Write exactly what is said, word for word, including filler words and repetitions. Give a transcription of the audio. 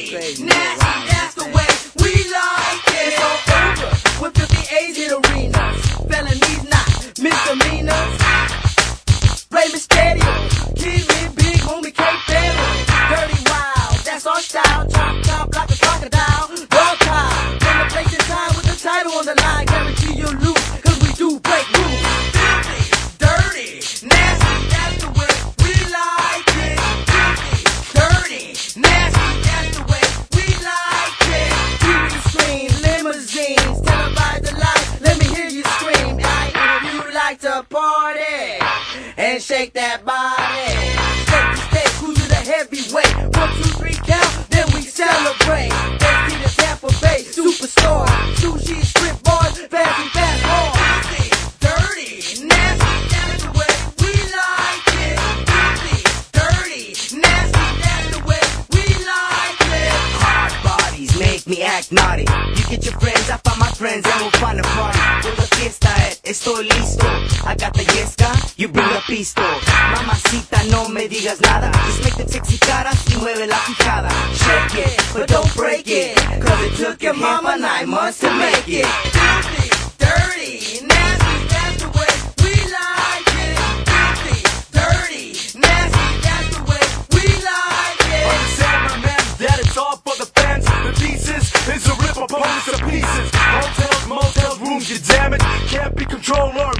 Dirty, nasty, that's the way we like it. It's all over with fifty A's in arenas. Felonies not misdemeanors. Ray Mysterio, Kid Me Big, homie K Family. Dirty Wild, that's our style. Chop chop like a crocodile. Dog time, in the place and time with the title on the line. Guarantee you'll lose, cause we do break rules. Filthy, dirty, nasty, that's the way we like it. Filthy, dirty, nasty, that's the way we like it. T V screens, limousines, televise the life. Let me hear you scream. I know you like to party and shake that body. State to state, cruise to the heavyweight. One, two, three count, then we celebrate. Let's be the Tampa Bay superstar. Sushi, strip bars, fancy fast bars. Filthy, dirty, nasty, that's the way we like it. Filthy, dirty, nasty, that's the way we like it. Hard bodies make me act naughty. You get your friends, I find my friends, and we'll find a party. With the fiesta, estoy listo. I got the yesca, you bring the pisto. Mamacita, no me digas nada. Just make them sexy caras y mueve la fijada. Shake it, but don't break it, cause it took your mama nine months to make it. Filthy, dirty, nasty, that's the way we like it. Filthy, dirty, nasty, that's the way we like it. Understand, my man, that it's all for the fans. The thesis is a rip opponents to pieces. Hotels, motels, rooms, you damn it. Can't be controlled or